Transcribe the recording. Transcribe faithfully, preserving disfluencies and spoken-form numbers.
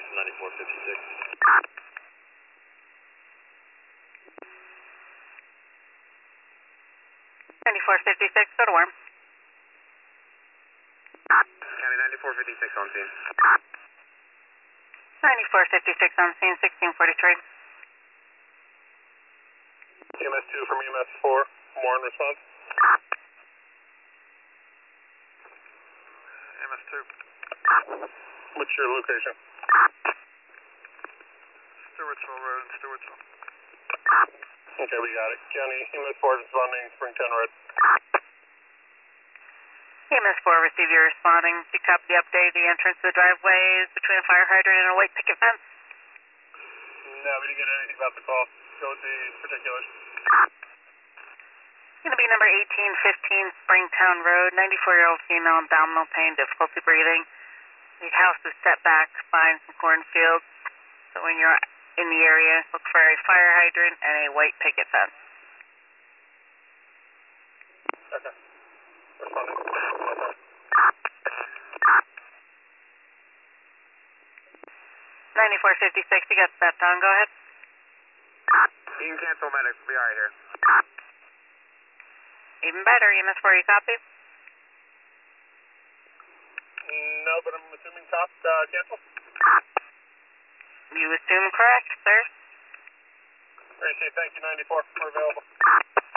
ninety-four fifty-six. ninety-four fifty-six, go to warm. County ninety-four fifty-six on scene. ninety-four fifty-six on scene, sixteen forty-three. E M S two from E M S four, more in response. E M S two. What's your location? Stewartsville Road, Stewartsville. Okay, we got it. County E M S four responding, Springtown Red. E M S four, receive your responding. Do you copy the update? The entrance to the driveway is between a fire hydrant and a white picket fence. No, we didn't get anything about the call. Go with the particulars. It's going to be number eighteen fifteen Springtown Road, ninety-four-year-old female, abdominal pain, difficulty breathing. The house is set back behind some cornfields. So when you're in the area, look for a fire hydrant and a white picket fence. Okay. Responding. ninety-four fifty-six, you got that down, go ahead. You can cancel medics, we'll be alright here. Even better, E M S four, you copy? No, but I'm assuming top uh, cancel. You assume correct, sir. Appreciate it. Thank you, ninety-four. We're available.